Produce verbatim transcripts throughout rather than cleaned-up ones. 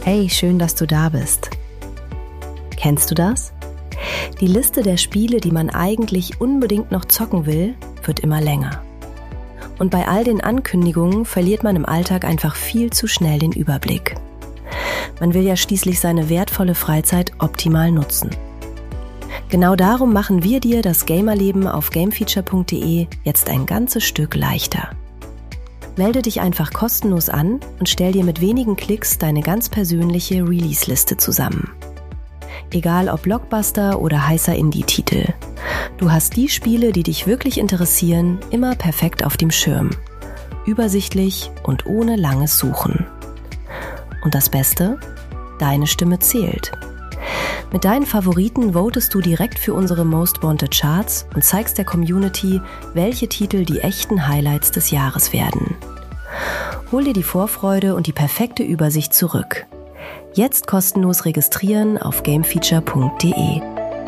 Hey, schön, dass du da bist. Kennst du das? Die Liste der Spiele, die man eigentlich unbedingt noch zocken will, wird immer länger. Und bei all den Ankündigungen verliert man im Alltag einfach viel zu schnell den Überblick. Man will ja schließlich seine wertvolle Freizeit optimal nutzen. Genau darum machen wir dir das Gamerleben auf gamefeature punkt de jetzt ein ganzes Stück leichter. Melde dich einfach kostenlos an und stell dir mit wenigen Klicks deine ganz persönliche Release-Liste zusammen. Egal ob Blockbuster oder heißer Indie-Titel. Du hast die Spiele, die dich wirklich interessieren, immer perfekt auf dem Schirm. Übersichtlich und ohne langes Suchen. Und das Beste? Deine Stimme zählt. Mit deinen Favoriten votest du direkt für unsere Most Wanted Charts und zeigst der Community, welche Titel die echten Highlights des Jahres werden. Hol dir die Vorfreude und die perfekte Übersicht zurück. Jetzt kostenlos registrieren auf gamefeature punkt de.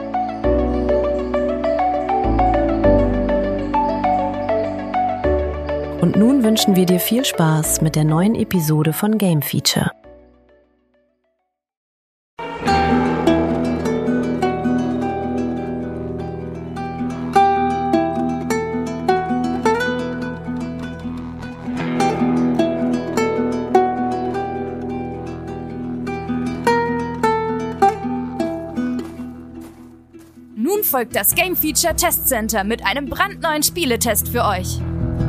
Und nun wünschen wir dir viel Spaß mit der neuen Episode von Game Feature. Nun folgt das Game Feature Test Center mit einem brandneuen Spieletest für euch.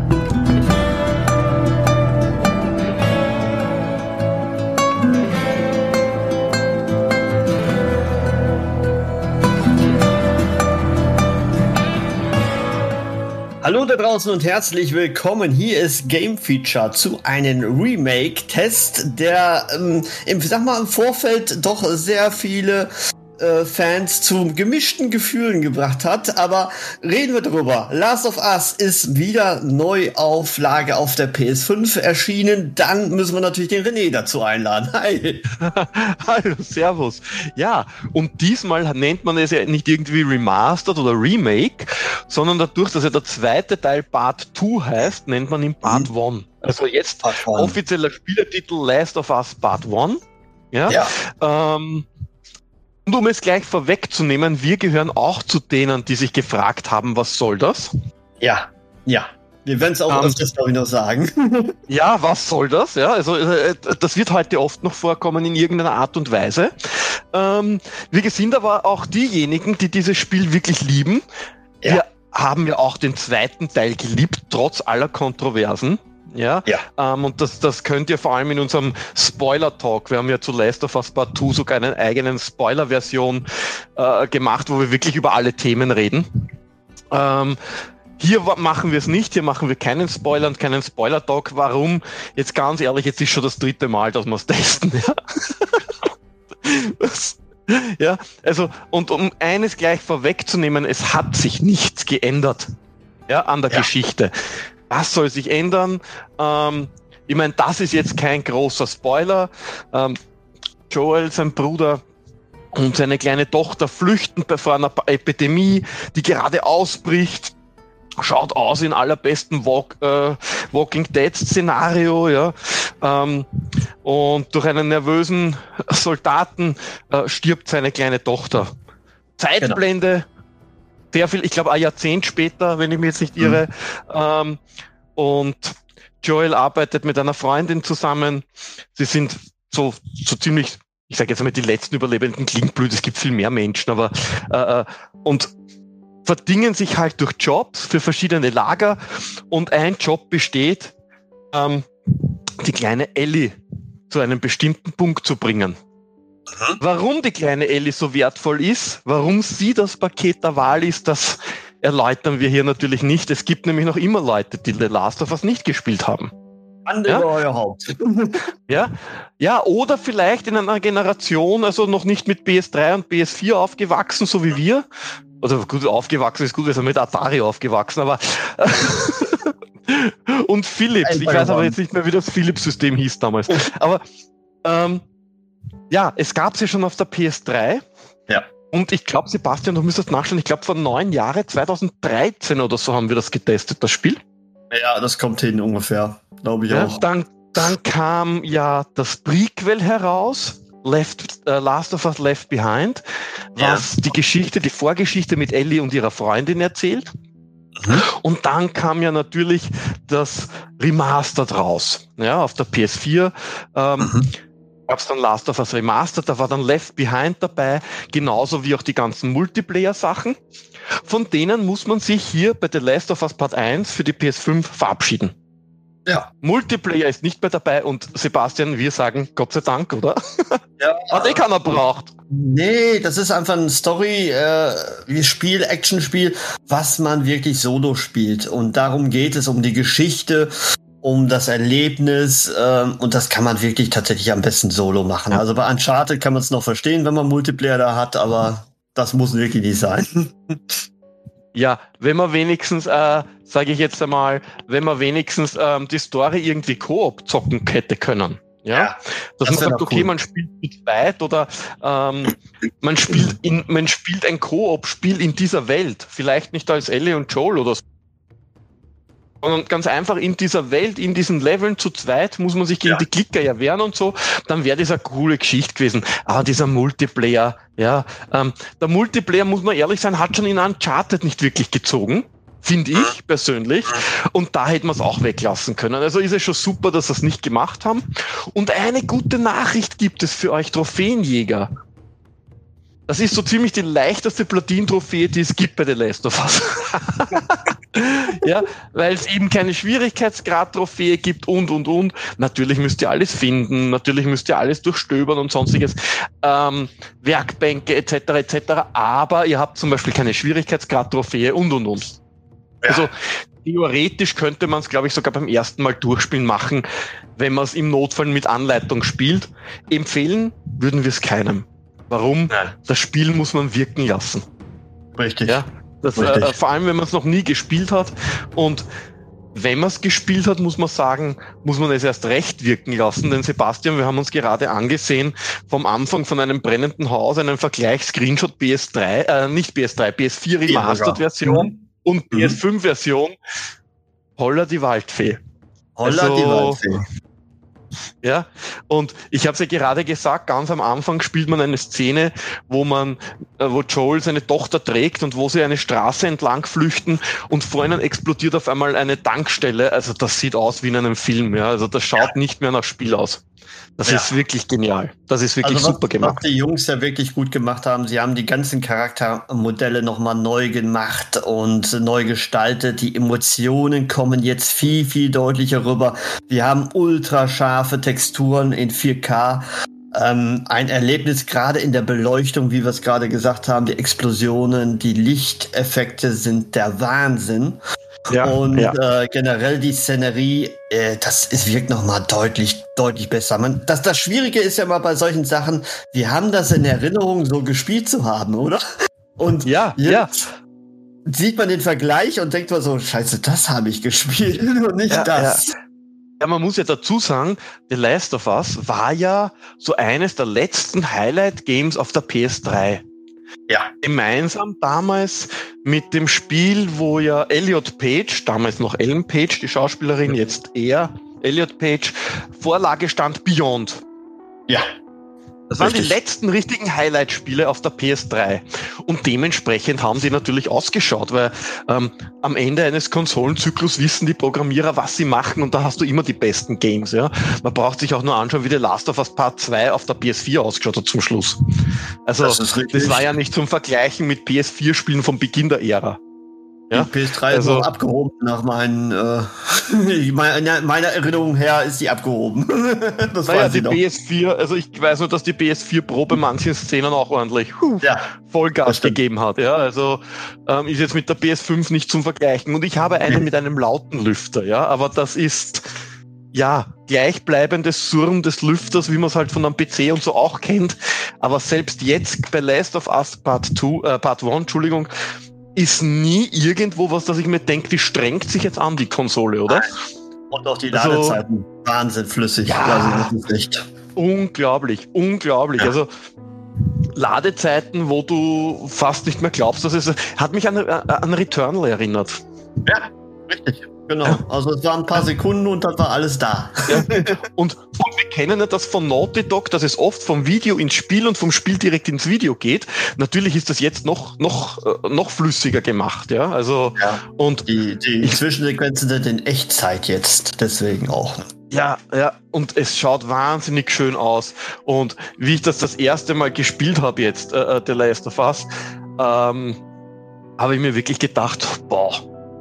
Hallo da draußen und herzlich willkommen. Hier ist Game Feature zu einem Remake-Test, der ähm, im, sag mal, im Vorfeld doch sehr viele äh, Fans zu gemischten Gefühlen gebracht hat. Aber reden wir drüber. Last of Us ist wieder Neuauflage auf der P S fünf erschienen. Dann müssen wir natürlich den René dazu einladen. Hi. Hallo, servus. Ja, und diesmal nennt man es ja nicht irgendwie Remastered oder Remake, sondern dadurch, dass ja der zweite Teil Part zwei heißt, nennt man ihn Part mhm. eins. Also jetzt offizieller Spielertitel Last of Us Part eins. Ja. ja. Ähm, und um es gleich vorwegzunehmen, wir gehören auch zu denen, die sich gefragt haben, was soll das? Ja, ja. Wir werden es auch um, öfters, glaube ich, noch sagen. Ja, was soll das? Ja, also äh, das wird heute oft noch vorkommen in irgendeiner Art und Weise. Ähm, wir sind aber auch diejenigen, die dieses Spiel wirklich lieben. Ja. Wir haben ja auch den zweiten Teil geliebt, trotz aller Kontroversen. Ja, ja. Ähm, und das, das könnt ihr vor allem in unserem Spoiler-Talk, wir haben ja zu Last of Us Part zwei sogar einen eigenen Spoiler-Version äh, gemacht, wo wir wirklich über alle Themen reden. Ähm, Hier machen wir es nicht, hier machen wir keinen Spoiler und keinen Spoiler-Talk. Warum? Jetzt ganz ehrlich, jetzt ist schon das dritte Mal, dass wir es testen. Ja? das, ja, also, und um eines gleich vorwegzunehmen, es hat sich nichts geändert, ja, an der ja. Geschichte. Was soll sich ändern? Ähm, ich meine, das ist jetzt kein großer Spoiler. Ähm, Joel, sein Bruder, und seine kleine Tochter flüchten vor einer Epidemie, die gerade ausbricht. Schaut aus in allerbesten Walk, äh, Walking Dead Szenario, ja. Ähm, und durch einen nervösen Soldaten äh, stirbt seine kleine Tochter. Zeitblende, genau. Sehr viel, ich glaube ein Jahrzehnt später, wenn ich mich jetzt nicht irre. Mhm. Ähm, und Joel arbeitet mit einer Freundin zusammen. Sie sind so, so ziemlich, ich sage jetzt einmal, die letzten Überlebenden, klingt blöd, es gibt viel mehr Menschen, aber äh, und verdingen sich halt durch Jobs für verschiedene Lager, und ein Job besteht, ähm, die kleine Ellie zu einem bestimmten Punkt zu bringen. Aha. Warum die kleine Ellie so wertvoll ist, warum sie das Paket der Wahl ist, das erläutern wir hier natürlich nicht. Es gibt nämlich noch immer Leute, die The Last of Us nicht gespielt haben. Andere ja? euer Haupt. ja? ja, oder vielleicht in einer Generation, also noch nicht mit P S drei und P S vier aufgewachsen, so wie wir. Also gut, aufgewachsen ist gut, wir sind mit Atari aufgewachsen, aber und Philips, ich weiß aber jetzt nicht mehr, wie das Philips-System hieß damals. Aber ähm, ja, es gab sie schon auf der P S drei. Ja. Und ich glaube, Sebastian, du müsstest nachschauen, ich glaube vor neun Jahren, zwanzig dreizehn oder so haben wir das getestet, das Spiel. Ja, das kommt hin ungefähr, glaube ich ja, auch. Dann, dann kam ja das Prequel heraus, Left, äh, Last of Us Left Behind, was ja. die Geschichte, die Vorgeschichte mit Ellie und ihrer Freundin erzählt. Mhm. Und dann kam ja natürlich das Remastered raus, ja, auf der P S vier. Ähm, mhm. gab es dann Last of Us Remastered, da war dann Left Behind dabei, genauso wie auch die ganzen Multiplayer-Sachen. Von denen muss man sich hier bei The Last of Us Part eins für die P S fünf verabschieden. Ja. Multiplayer ist nicht mehr dabei und Sebastian, wir sagen Gott sei Dank, oder? Ja. Hat eh keiner braucht. Nee, das ist einfach ein Story, äh, Spiel, Actionspiel, was man wirklich solo spielt. Und darum geht es, um die Geschichte, um das Erlebnis, äh, und das kann man wirklich tatsächlich am besten solo machen. Also bei Uncharted kann man es noch verstehen, wenn man Multiplayer da hat, aber das muss wirklich nicht sein. Ja, wenn man wenigstens, äh, sage ich jetzt einmal, wenn man wenigstens ähm, die Story irgendwie Koop zocken hätte können. Ja, ja, dass das man sagt, okay, cool. man spielt mit weit oder ähm, man spielt in, man spielt ein Koop-Spiel in dieser Welt, vielleicht nicht als Ellie und Joel oder so, sondern ganz einfach in dieser Welt, in diesen Leveln zu zweit muss man sich gegen ja. die Klicker ja wehren und so, dann wäre das eine coole Geschichte gewesen. Aber dieser Multiplayer, ja, ähm, der Multiplayer, muss man ehrlich sein, hat schon in Uncharted nicht wirklich gezogen. Finde ich persönlich. Und da hätte man es auch weglassen können. Also ist es schon super, dass sie es nicht gemacht haben. Und eine gute Nachricht gibt es für euch Trophäenjäger. Das ist so ziemlich die leichteste Platin-Trophäe, die es gibt bei The Last of Us. Ja, weil es eben keine Schwierigkeitsgrad-Trophäe gibt und, und, und. Natürlich müsst ihr alles finden, natürlich müsst ihr alles durchstöbern und sonstiges, ähm, Werkbänke et cetera et cetera. Aber ihr habt zum Beispiel keine Schwierigkeitsgrad-Trophäe und, und, und. Ja. Also theoretisch könnte man es, glaube ich, sogar beim ersten Mal durchspielen machen, wenn man es im Notfall mit Anleitung spielt. Empfehlen würden wir es keinem. Warum? Nein. Das Spiel muss man wirken lassen. Richtig. Ja, das, Richtig. Äh, vor allem, wenn man es noch nie gespielt hat. Und wenn man es gespielt hat, muss man sagen, muss man es erst recht wirken lassen. Denn Sebastian, wir haben uns gerade angesehen, vom Anfang von einem brennenden Haus, einen Vergleich-Screenshot P S drei, äh, nicht P S drei, P S vier Remastered-Version mhm. und P S fünf-Version. Holla die Waldfee. Holla also, die Waldfee. Ja, und ich habe es ja gerade gesagt, ganz am Anfang spielt man eine Szene, wo man, äh, wo Joel seine Tochter trägt und wo sie eine Straße entlang flüchten und vor ihnen explodiert auf einmal eine Tankstelle. Also das sieht aus wie in einem Film, ja. Also das schaut ja. nicht mehr nach Spiel aus. Das ja. ist wirklich genial. Das ist wirklich also was, super gemacht. Was die Jungs ja wirklich gut gemacht haben, sie haben die ganzen Charaktermodelle nochmal neu gemacht und neu gestaltet. Die Emotionen kommen jetzt viel, viel deutlicher rüber. Wir haben ultra scharfe Texturen in vier K. Ähm, ein Erlebnis gerade in der Beleuchtung, wie wir es gerade gesagt haben. Die Explosionen, die Lichteffekte sind der Wahnsinn. Ja, und ja. Äh, generell die Szenerie, äh, das ist, wirkt nochmal deutlich, deutlich besser. Man, das, das Schwierige ist ja mal bei solchen Sachen, wir haben das in Erinnerung, so gespielt zu haben, oder? Und ja, ja. sieht man den Vergleich und denkt man so, scheiße, das habe ich gespielt und nicht ja, das. Ja. Ja, man muss ja dazu sagen, The Last of Us war ja so eines der letzten Highlight-Games auf der P S drei. Ja. Gemeinsam damals mit dem Spiel, wo ja Elliot Page, damals noch Ellen Page, die Schauspielerin, jetzt eher Elliot Page, Vorlage stand Beyond. Ja. Das waren Richtig. die letzten richtigen Highlight-Spiele auf der P S drei. Und dementsprechend haben die natürlich ausgeschaut, weil ähm, am Ende eines Konsolenzyklus wissen die Programmierer, was sie machen, und da hast du immer die besten Games. Ja, man braucht sich auch nur anschauen, wie The Last of Us Part zwei auf der P S vier ausgeschaut hat zum Schluss. Also das, das war ja nicht zum Vergleichen mit P S vier Spielen vom Beginn der Ära. Ja? Die P S drei also, ist noch abgehoben nach meinen, äh, meiner, meiner Erinnerung her ist die abgehoben. Das naja, die noch. P S vier, also ich weiß nur, dass die P S vier Pro bei manchen Szenen auch ordentlich huh, ja, Vollgas gegeben hat. Ja, also ähm, ist jetzt mit der P S fünf nicht zum Vergleichen. Und ich habe eine mit einem lauten Lüfter, ja, aber das ist ja gleichbleibendes Surren des Lüfters, wie man es halt von einem P C und so auch kennt. Aber selbst jetzt bei Last of Us Part zwei, äh, Part eins, Entschuldigung, ist nie irgendwo was, dass ich mir denke, die strengt sich jetzt an, die Konsole, oder? Und auch die Ladezeiten. Also, Wahnsinn flüssig. Ja, also, das ist echt unglaublich, unglaublich. Ja. Also Ladezeiten, wo du fast nicht mehr glaubst, dass es hat mich an, an Returnal erinnert. Ja, richtig. Genau. Ja. Also es waren ein paar Sekunden und dann war alles da. Ja. Und, und wie kennen ja das von Naughty Dog, dass es oft vom Video ins Spiel und vom Spiel direkt ins Video geht. Natürlich ist das jetzt noch noch noch flüssiger gemacht, ja. Also ja. und die, die ich, Zwischensequenzen sind in Echtzeit jetzt, deswegen auch. Ja, ja, und es schaut wahnsinnig schön aus. Und wie ich das das erste Mal gespielt habe jetzt, äh, The Last of Us, ähm, habe ich mir wirklich gedacht, boah,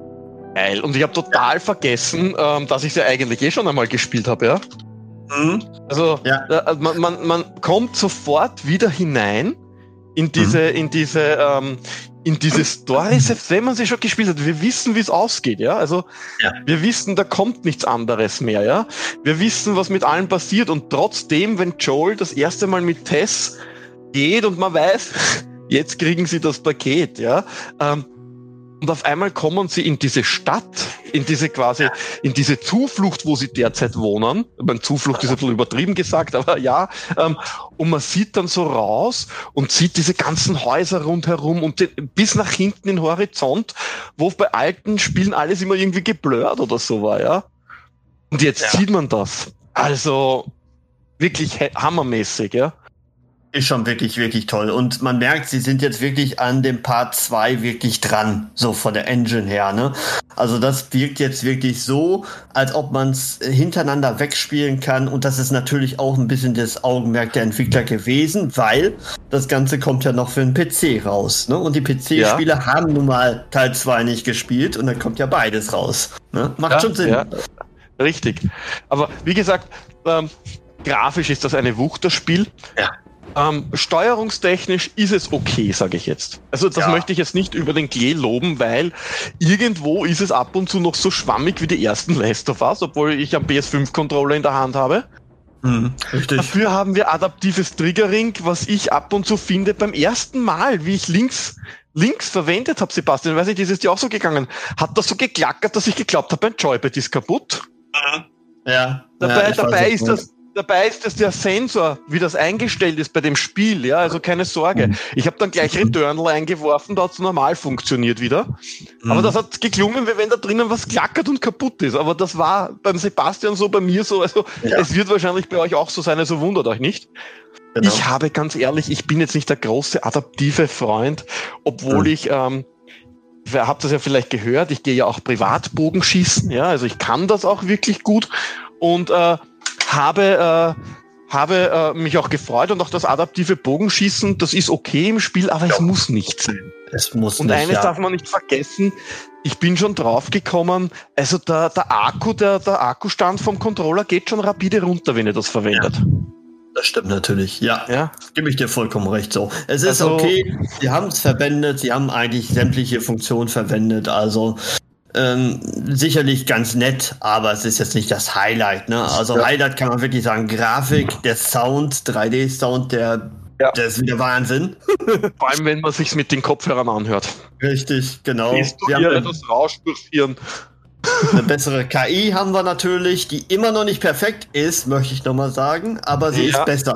geil. Und ich habe total ja. vergessen, ähm, dass ich sie ja eigentlich eh schon einmal gespielt habe, ja. Mhm. Also ja. äh, man, man, man kommt sofort wieder hinein in diese, mhm. in diese, ähm, in diese Story, selbst wenn man sie schon gespielt hat. Wir wissen, wie es ausgeht, ja. Also ja. wir wissen, da kommt nichts anderes mehr, ja. Wir wissen, was mit allen passiert, und trotzdem, wenn Joel das erste Mal mit Tess geht und man weiß, jetzt kriegen sie das Paket, ja. Ähm, und auf einmal kommen sie in diese Stadt, in diese quasi, in diese Zuflucht, wo sie derzeit wohnen. Ich meine, Zuflucht ist ein bisschen übertrieben gesagt, aber ja. Ähm, und man sieht dann so raus und sieht diese ganzen Häuser rundherum und den, bis nach hinten den Horizont, wo bei alten Spielen alles immer irgendwie geblurrt oder so war, ja. Und jetzt ja. sieht man das. Also wirklich hammermäßig, ja. Ist schon wirklich, wirklich toll. Und man merkt, sie sind jetzt wirklich an dem Part zwei wirklich dran, so von der Engine her, ne? Also das wirkt jetzt wirklich so, als ob man es hintereinander wegspielen kann. Und das ist natürlich auch ein bisschen das Augenmerk der Entwickler gewesen, weil das Ganze kommt ja noch für den P C raus, ne? Und die P C-Spieler ja. haben nun mal Teil zwei nicht gespielt, und dann kommt ja beides raus, ne? Macht ja, schon Sinn. Ja. Richtig. Aber wie gesagt, ähm, grafisch ist das eine Wucht, das Spiel. Ja. Ähm, steuerungstechnisch ist es okay, sage ich jetzt. Also das ja. möchte ich jetzt nicht über den Klee loben, weil irgendwo ist es ab und zu noch so schwammig wie die ersten Last of Us, obwohl ich einen P S fünf Controller in der Hand habe. Mhm, richtig. Dafür haben wir adaptives Triggering, was ich ab und zu finde beim ersten Mal, wie ich links links verwendet habe, Sebastian, weiß nicht, ist es dir auch so gegangen? Hat das so geklackert, dass ich geglaubt habe, mein Joypad ist kaputt? Ja. Dabei, ja, dabei ist das Dabei ist es der Sensor, wie das eingestellt ist bei dem Spiel, ja, also keine Sorge. Ich habe dann gleich Returnal eingeworfen, da hat es normal funktioniert wieder. Mhm. Aber das hat geklungen, wie wenn da drinnen was klackert und kaputt ist. Aber das war beim Sebastian so, bei mir so, also ja. es wird wahrscheinlich bei euch auch so sein, also wundert euch nicht. Genau. Ich habe ganz ehrlich, ich bin jetzt nicht der große adaptive Freund, obwohl mhm. ich, ähm, ihr habt das ja vielleicht gehört, ich gehe ja auch Privatbogenschießen, ja, also ich kann das auch wirklich gut, und äh, habe äh, habe äh, mich auch gefreut, und auch das adaptive Bogenschießen, das ist okay im Spiel, aber ja. es muss nicht sein. Es muss und nicht, eines ja. darf man nicht vergessen, ich bin schon drauf gekommen, also der, der Akku, der, der Akkustand vom Controller geht schon rapide runter, wenn ihr das verwendet. Ja. Das stimmt natürlich, ja. ja. Gebe ich dir vollkommen recht so. Es ist also, okay, sie haben es verwendet, sie haben eigentlich sämtliche Funktionen verwendet, also Ähm, sicherlich ganz nett, aber es ist jetzt nicht das Highlight, ne? Also ja. Highlight kann man wirklich sagen, Grafik, der Sound, drei D-Sound, der, ja. der ist wieder Wahnsinn. Vor allem, wenn man sich's mit den Kopfhörern anhört. Richtig, genau. Siehst du hier etwas Rausch durchführen. Eine bessere K I haben wir natürlich, die immer noch nicht perfekt ist, möchte ich nochmal sagen, aber sie ja. ist besser.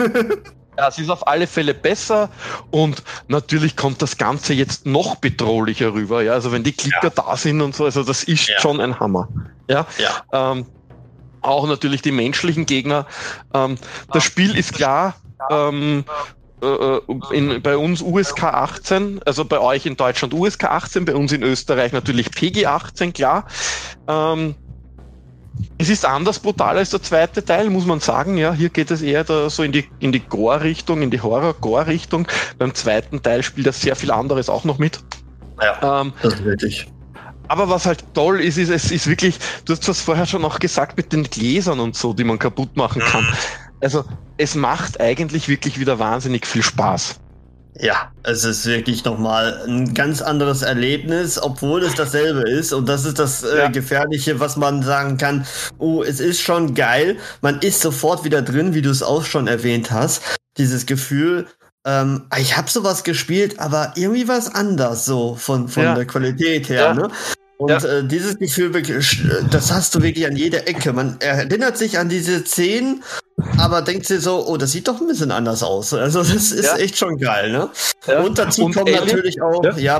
Ja, es ist auf alle Fälle besser, und natürlich kommt das Ganze jetzt noch bedrohlicher rüber. Ja, also wenn die Klicker ja. da sind und so, also das ist ja. schon ein Hammer. Ja, ja. Ähm, auch natürlich die menschlichen Gegner. Ähm, das Spiel ist klar, ähm, äh, in, bei uns U S K achtzehn, also bei euch in Deutschland U S K achtzehn, bei uns in Österreich natürlich P G achtzehn, klar. Ähm, Es ist anders brutal als der zweite Teil, muss man sagen. Ja, hier geht es eher da so in die in die Gore-Richtung, in die Horror-Gore-Richtung. Beim zweiten Teil spielt das sehr viel anderes auch noch mit. Ja, ähm, das ist wirklich. Aber was halt toll ist, ist, es ist wirklich, du hast das vorher schon auch gesagt, mit den Gläsern und so, die man kaputt machen kann. Also, es macht eigentlich wirklich wieder wahnsinnig viel Spaß. Ja, es ist wirklich nochmal ein ganz anderes Erlebnis, obwohl es dasselbe ist. Und das ist das äh, ja. Gefährliche, was man sagen kann. Oh, es ist schon geil. Man ist sofort wieder drin, wie du es auch schon erwähnt hast. Dieses Gefühl, ähm, ich habe sowas gespielt, aber irgendwie was anders so von, von ja. der Qualität her. Ja. Ne? Und ja. äh, dieses Gefühl, das hast du wirklich an jeder Ecke. Man erinnert sich an diese Szenen, aber denkt sie so, oh, das sieht doch ein bisschen anders aus. Also das ist ja. echt schon geil, ne? Ja. Und dazu und kommen Alien, natürlich auch ja, ja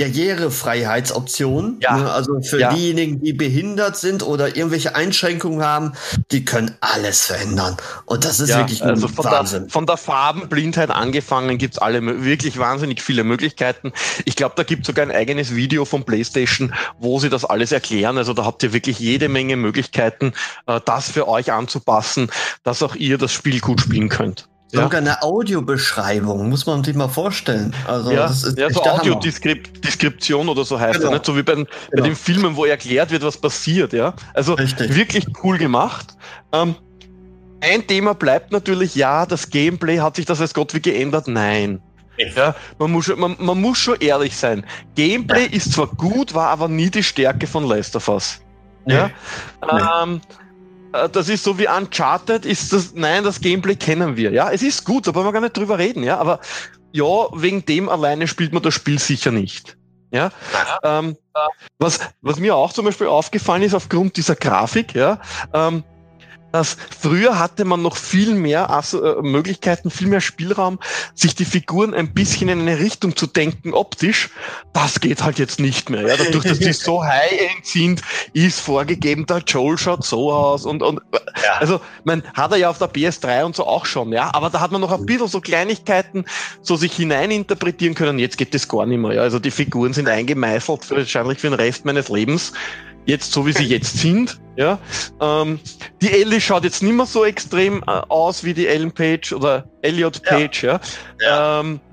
Barrierefreiheitsoptionen. Ja. Ne? Also für Ja. diejenigen, die behindert sind oder irgendwelche Einschränkungen haben, die können alles verändern. Und das ist ja, wirklich also von Wahnsinn. Der, von der Farbenblindheit angefangen gibt's alle wirklich wahnsinnig viele Möglichkeiten. Ich glaube, da gibt's sogar ein eigenes Video von PlayStation, wo sie das alles erklären. Also da habt ihr wirklich jede Menge Möglichkeiten, äh, das für euch anzupassen, dass auch ihr das Spiel gut spielen könnt. Ja. Sogar eine Audiobeschreibung, muss man sich mal vorstellen. Also ja, das ist ja, echt so der Hammer. Audiodeskription oder so heißt Genau. das, nicht? So wie bei, Genau. bei den Filmen, wo erklärt wird, was passiert. Ja, also Richtig. wirklich cool gemacht. Ähm, ein Thema bleibt natürlich, ja, das Gameplay, hat sich das als Gott wie geändert? Nein. Ja, man muss schon, man, man muss schon ehrlich sein. Gameplay ja. ist zwar gut, war aber nie die Stärke von Last of Us. Nee. Ja, Nee. ähm, das ist so wie Uncharted, ist das, nein, das Gameplay kennen wir, ja. Es ist gut, da wollen wir gar nicht drüber reden, ja. Aber ja, wegen dem alleine spielt man das Spiel sicher nicht. Ja. Ähm, was, was mir auch zum Beispiel aufgefallen ist, aufgrund dieser Grafik, ja, ähm, dass früher hatte man noch viel mehr also, äh, Möglichkeiten, viel mehr Spielraum, sich die Figuren ein bisschen in eine Richtung zu denken, optisch. Das geht halt jetzt nicht mehr. Ja? Dadurch, dass die so high-end sind, ist vorgegeben, der Joel schaut so aus und, und ja. Also man hat er ja auf der P S drei und so auch schon, ja, aber da hat man noch ein bisschen so Kleinigkeiten so sich hineininterpretieren können. Jetzt geht das gar nicht mehr. Ja? Also die Figuren sind eingemeißelt, für, wahrscheinlich für den Rest meines Lebens. Jetzt, so wie sie jetzt sind, ja. Ähm, die Ellie schaut jetzt nicht mehr so extrem äh, aus wie die Ellen Page oder Elliot Page, ja. ja. ja. Ähm,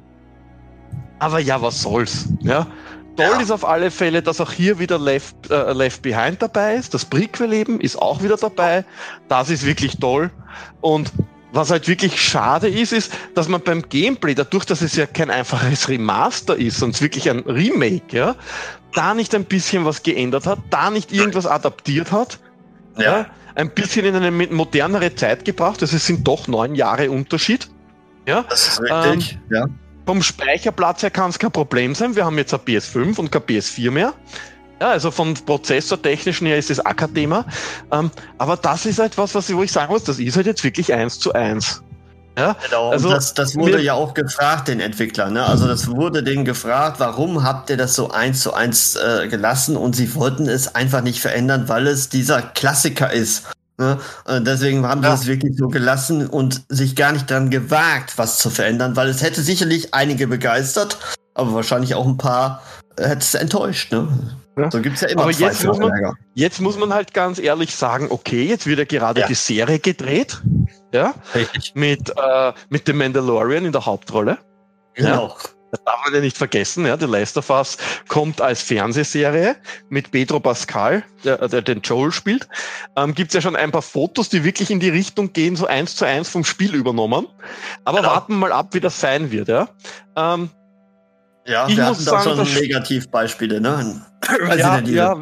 aber ja, was soll's, ja. Toll ja. ist auf alle Fälle, dass auch hier wieder Left, äh, Left Behind dabei ist. Das Prequel-Leben ist auch wieder dabei. Das ist wirklich toll. Und was halt wirklich schade ist, ist, dass man beim Gameplay, dadurch, dass es ja kein einfaches Remaster ist, sondern wirklich ein Remake, ja, da nicht ein bisschen was geändert hat, da nicht irgendwas adaptiert hat, ja, ja ein bisschen in eine modernere Zeit gebracht, also es sind doch neun Jahre Unterschied, ja. Das ist richtig, ähm, ja. Vom Speicherplatz her kann es kein Problem sein, wir haben jetzt eine P S fünf und keine P S vier mehr. Ja, also vom Prozessortechnischen her ist das auch kein Thema. Ähm, aber das ist halt was, was ich, wo ich sagen muss, das ist halt jetzt wirklich eins zu eins. Ja, genau, also das, das wurde ja auch gefragt, den Entwicklern. Ne? Also das wurde denen gefragt, warum habt ihr das so eins zu eins äh, gelassen? Und sie wollten es einfach nicht verändern, weil es dieser Klassiker ist. Ne? Und deswegen haben sie ja. es wirklich so gelassen und sich gar nicht dran gewagt, was zu verändern, weil es hätte sicherlich einige begeistert, aber wahrscheinlich auch ein paar äh, hätte es enttäuscht. Ne? Ja. So gibt's ja immer. Aber jetzt muss, man, jetzt muss man halt ganz ehrlich sagen, okay, jetzt wird ja gerade ja. die Serie gedreht, ja, richtig. Mit, äh, mit dem Mandalorian in der Hauptrolle. Genau. Ja. Das darf man ja nicht vergessen, ja, The Last of Us kommt als Fernsehserie mit Pedro Pascal, der, der den Joel spielt. Ähm, gibt's ja schon ein paar Fotos, die wirklich in die Richtung gehen, so eins zu eins vom Spiel übernommen. Aber genau. warten wir mal ab, wie das sein wird, ja. Ähm, Ja, ich wir muss hatten sagen, da schon Negativbeispiele, ne? Ja, ja,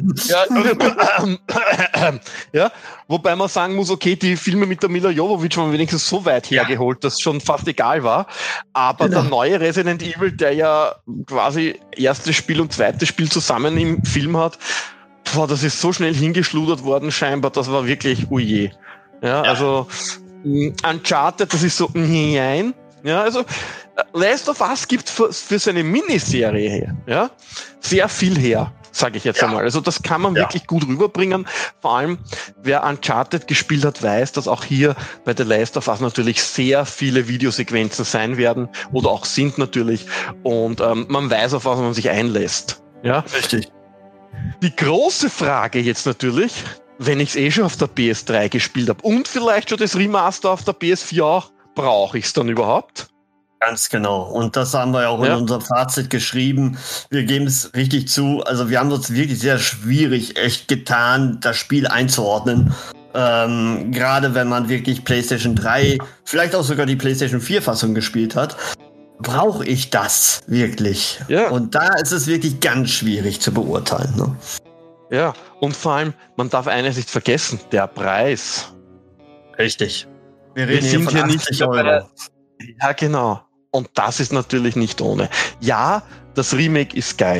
ja, ja, wobei man sagen muss, okay, die Filme mit der Mila Jovovich waren wenigstens so weit hergeholt, dass es schon fast egal war. Aber genau. der neue Resident Evil, der ja quasi erstes Spiel und zweites Spiel zusammen im Film hat, boah, das ist so schnell hingeschludert worden scheinbar, das war wirklich uje. Ja, ja. Also Uncharted, das ist so nein. Ja, also Last of Us gibt für, für seine Miniserie her, ja, sehr viel her, sage ich jetzt ja. einmal. Also das kann man ja. wirklich gut rüberbringen. Vor allem, wer Uncharted gespielt hat, weiß, dass auch hier bei The Last of Us natürlich sehr viele Videosequenzen sein werden oder auch sind natürlich. Und ähm, man weiß, auf was man sich einlässt. Ja, richtig. Die große Frage jetzt natürlich, wenn ich es eh schon auf der P S drei gespielt habe und vielleicht schon das Remaster auf der P S vier auch, brauche ich es dann überhaupt? Ganz genau. Und das haben wir ja auch ja. in unserem Fazit geschrieben. Wir geben es richtig zu. Also wir haben uns wirklich sehr schwierig echt getan, das Spiel einzuordnen. Ähm, gerade wenn man wirklich PlayStation drei, vielleicht auch sogar die PlayStation vier Fassung gespielt hat. Brauche ich das wirklich? Ja. Und da ist es wirklich ganz schwierig zu beurteilen. Ne? Ja, und vor allem, man darf eines nicht vergessen, der Preis. Richtig. Wir, reden Wir sind hier, hier nicht Euro. Ja, genau. Und das ist natürlich nicht ohne. Ja, das Remake ist geil.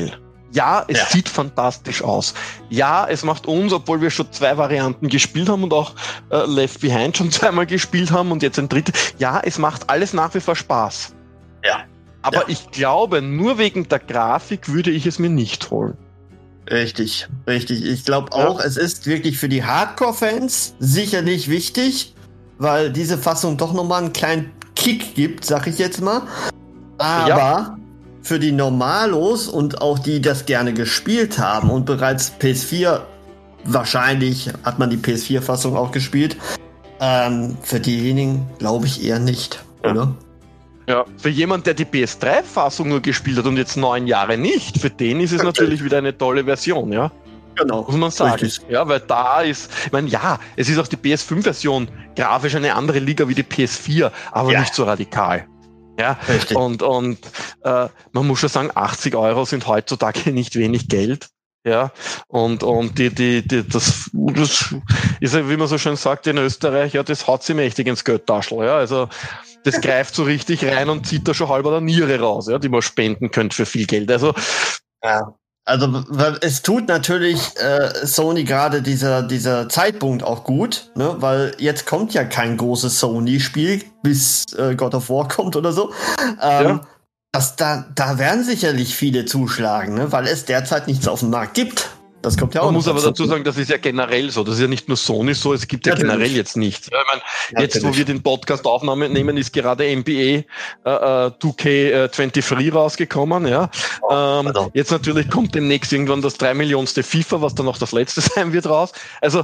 Ja, es Ja. sieht fantastisch aus. Ja, es macht uns, obwohl wir schon zwei Varianten gespielt haben und auch äh, Left Behind schon zweimal gespielt haben und jetzt ein drittes. Ja, es macht alles nach wie vor Spaß. Ja. Aber Ja. ich glaube, nur wegen der Grafik würde ich es mir nicht holen. Richtig, richtig. Ich glaube Ja. auch, es ist wirklich für die Hardcore-Fans sicherlich wichtig, weil diese Fassung doch nochmal einen kleinen Kick gibt, sag ich jetzt mal. Aber Ja. für die Normalos und auch die, die das gerne gespielt haben und bereits P S vier, wahrscheinlich hat man die P S vier-Fassung auch gespielt, ähm, für diejenigen glaube ich eher nicht, Ja. oder? Ja. Für jemand, der die P S drei Fassung nur gespielt hat und jetzt neun Jahre nicht, für den ist es natürlich wieder eine tolle Version, ja. Genau. Muss man sagen. Richtig. Ja, weil da ist, ich meine, ja, es ist auch die P S fünf Version grafisch eine andere Liga wie die P S vier, aber Ja. nicht so radikal. Ja, Richtig. und, und äh, man muss schon sagen, achtzig Euro sind heutzutage nicht wenig Geld. Ja, und, und die, die, die, das, das ist ja, wie man so schön sagt in Österreich, ja, das haut sie mächtig ins Geldtaschel, ja, also, das greift so richtig rein und zieht da schon halber der Niere raus, ja, die man spenden könnte für viel Geld, also, Ja. Also weil es tut natürlich äh, Sony gerade dieser dieser Zeitpunkt auch gut, ne? Weil jetzt kommt ja kein großes Sony-Spiel, bis äh, God of War kommt oder so. Ähm, Ja. das, da, da werden sicherlich viele zuschlagen, ne? Weil es derzeit nichts auf dem Markt gibt. Das kommt ja auch man noch muss aber dazu. dazu sagen, das ist ja generell so. Das ist ja nicht nur Sony so, es gibt ja Natürlich. generell jetzt nichts. Ja, ich meine, jetzt, wo Natürlich. wir den Podcast aufnehmen nehmen, ist gerade N B A äh, zwei K dreiundzwanzig rausgekommen. Ja. Ähm, Pardon. jetzt natürlich kommt demnächst irgendwann das drei Millionste FIFA, was dann noch das letzte sein wird, raus. Also,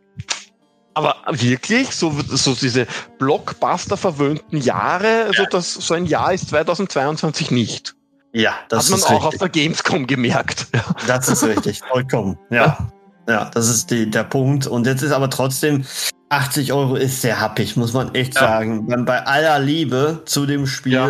aber wirklich, so, so diese Blockbuster-verwöhnten Jahre, also das, so ein Jahr ist zweitausendzweiundzwanzig nicht. Ja, das Hat man ist auch auf richtig. der Gamescom gemerkt. Ja. Das ist richtig, vollkommen. Ja. Ja, das ist die, der Punkt. Und jetzt ist aber trotzdem, achtzig Euro ist sehr happig, muss man echt Ja. sagen. Bei, bei aller Liebe zu dem Spiel, Ja.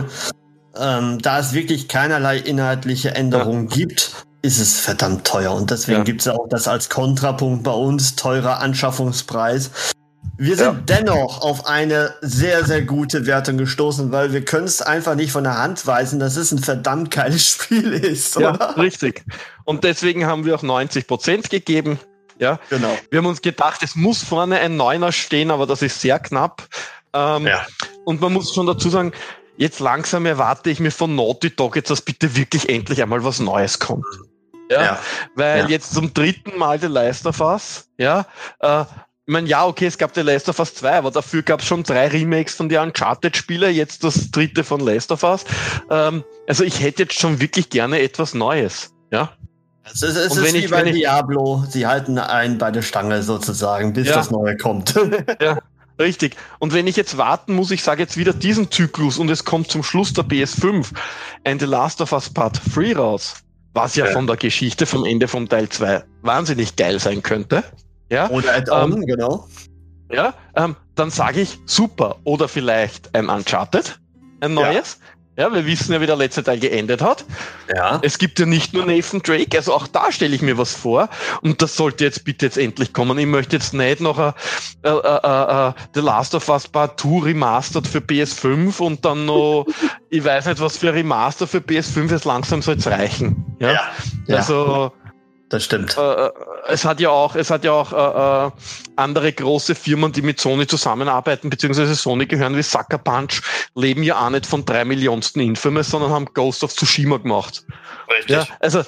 ähm, da es wirklich keinerlei inhaltliche Änderungen gibt, ist es verdammt teuer. Und deswegen Ja. gibt es auch das als Kontrapunkt bei uns, teurer Anschaffungspreis. Wir sind Ja. dennoch auf eine sehr, sehr gute Wertung gestoßen, weil wir können es einfach nicht von der Hand weisen, dass es ein verdammt geiles Spiel ist, Ja, oder? richtig. Und deswegen haben wir auch neunzig Prozent gegeben. Ja, Genau. wir haben uns gedacht, es muss vorne ein Neuner stehen, aber das ist sehr knapp. Ähm, Ja. Und man muss schon dazu sagen, jetzt langsam erwarte ich mir von Naughty Dog jetzt, dass bitte wirklich endlich einmal was Neues kommt. Ja, Ja. weil Ja. jetzt zum dritten Mal The Last of Us, ja, äh, ich meine, ja, okay, es gab The Last of Us zwei, aber dafür gab es schon drei Remakes von den Uncharted-Spielen, jetzt das dritte von Last of Us. Ähm, also ich hätte jetzt schon wirklich gerne etwas Neues, ja. Es ist, es Und ist wenn wie ich- bei wenn ich- Diablo, sie halten einen bei der Stange sozusagen, bis Ja. das Neue kommt. Ja, richtig. Und wenn ich jetzt warten muss, ich sage jetzt wieder diesen Zyklus und es kommt zum Schluss der P S fünf ein The Last of Us Part drei raus, was ja, Ja. von der Geschichte vom Ende vom Teil zwei wahnsinnig geil sein könnte. Ja, Oder Add-on, genau. ja, ähm, dann sage ich super. Oder vielleicht ein Uncharted, ein neues. Ja. wir wissen ja, wie der letzte Teil geendet hat. Ja. Es gibt ja nicht nur Nathan Drake, also auch da stelle ich mir was vor. Und das sollte jetzt bitte jetzt endlich kommen. Ich möchte jetzt nicht noch ein, äh, äh, äh, The Last of Us Part zwei Remastered für P S fünf und dann noch, ich weiß nicht, was für ein Remaster für P S fünf ist, langsam soll es reichen. Ja, Ja. Ja. also Das stimmt. äh, es hat ja auch, es hat ja auch äh, äh, andere große Firmen, die mit Sony zusammenarbeiten, beziehungsweise Sony gehören wie Sucker Punch, leben ja auch nicht von drei Millionsten Infamous, sondern haben Ghost of Tsushima gemacht. Richtig. Ja, also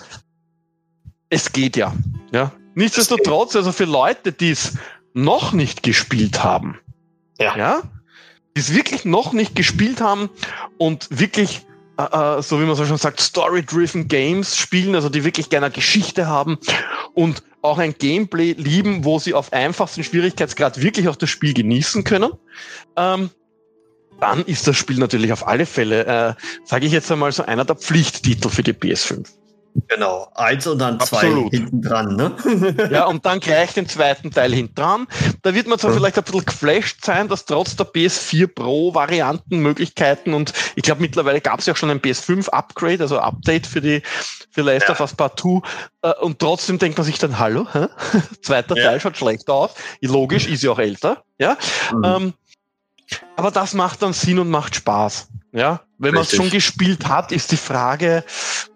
es geht ja. Ja. Nichtsdestotrotz, also für Leute, die es noch nicht gespielt haben, Ja. ja, die es wirklich noch nicht gespielt haben und wirklich äh, so wie man so schon sagt, Story-driven Games spielen, also die wirklich gerne eine Geschichte haben und auch ein Gameplay lieben, wo sie auf einfachsten Schwierigkeitsgrad wirklich auch das Spiel genießen können, ähm, dann ist das Spiel natürlich auf alle Fälle, äh, sage ich jetzt einmal, so einer der Pflichttitel für die P S fünf. Genau. Eins und dann zwei Absolut. hinten dran, ne? Ja, und dann gleich den zweiten Teil hintran. Da wird man zwar Ja. vielleicht ein bisschen geflasht sein, dass trotz der P S vier Pro Varianten, Möglichkeiten und ich glaube mittlerweile gab es ja auch schon ein P S fünf Upgrade, also Update für die für Last Ja. of Us Part zwei äh, und trotzdem denkt man sich dann, hallo, hä? Zweiter Ja. Teil schaut schlecht aus. Logisch, ist ja auch älter, ja. Mhm. Ähm, aber das macht dann Sinn und macht Spaß, ja. Wenn man es Richtig. schon gespielt hat, ist die Frage,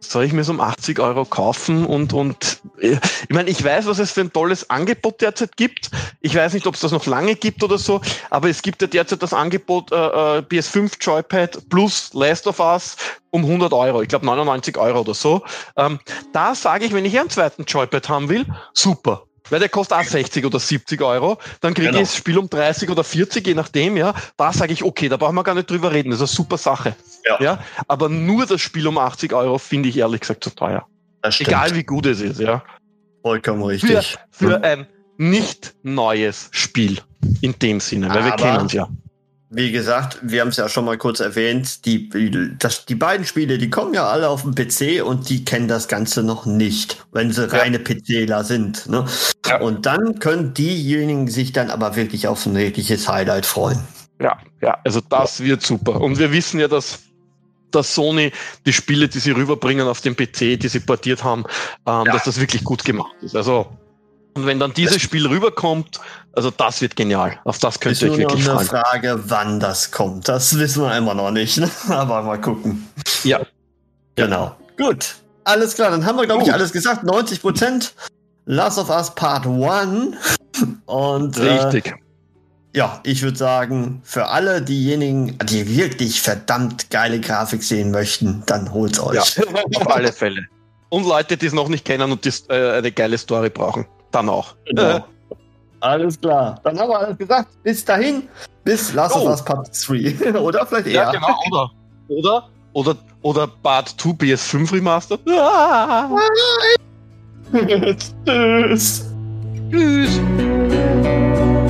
soll ich mir so um achtzig Euro kaufen und, und ich meine, ich weiß, was es für ein tolles Angebot derzeit gibt. Ich weiß nicht, ob es das noch lange gibt oder so, aber es gibt ja derzeit das Angebot äh, P S fünf Joypad plus Last of Us um hundert Euro. Ich glaube neunundneunzig Euro oder so. Ähm, da sage ich, wenn ich einen zweiten Joypad haben will, super. Weil der kostet auch sechzig oder siebzig Euro, dann kriege genau. ich das Spiel um dreißig oder vierzig, je nachdem, ja. Da sage ich, okay, da brauchen wir gar nicht drüber reden, das ist eine super Sache. Ja. ja? Aber nur das Spiel um achtzig Euro finde ich ehrlich gesagt zu teuer. Egal wie gut es ist, ja. Vollkommen richtig. Für, für ein nicht neues Spiel in dem Sinne, weil Aber wir kennen es ja. Wie gesagt, wir haben es ja schon mal kurz erwähnt, die, das, die beiden Spiele, die kommen ja alle auf dem P C und die kennen das Ganze noch nicht, wenn sie ja. reine PCler sind. Ne? Ja. Und dann können diejenigen sich dann aber wirklich auf ein wirkliches Highlight freuen. Ja, ja, also das wird super. Und wir wissen ja, dass, dass Sony die Spiele, die sie rüberbringen auf den P C, die sie portiert haben, ähm, ja. dass das wirklich gut gemacht ist. Also und wenn dann dieses Spiel rüberkommt, also das wird genial. Auf das könnt ihr euch wirklich freuen. Ist nur noch eine Frage, wann das kommt. Das wissen wir immer noch nicht. Ne? Aber mal gucken. Ja. Genau. Ja. Gut. Alles klar. Dann haben wir, glaube ich, alles gesagt. neunzig Prozent Last of Us Part eins. Und, Richtig. Äh, ja, ich würde sagen, für alle diejenigen, die wirklich verdammt geile Grafik sehen möchten, dann holt's euch. Ja, auf alle Fälle. Und Leute, die es noch nicht kennen und die äh, eine geile Story brauchen. Dann auch. Genau. Äh. Alles klar. Dann haben wir alles gesagt. Bis dahin. Bis Last oh. of Us Part drei. Oder vielleicht eher. Ja, genau. Oder, oder, oder, oder Part zwei P S fünf Remastered. Ah. Tschüss. Tschüss.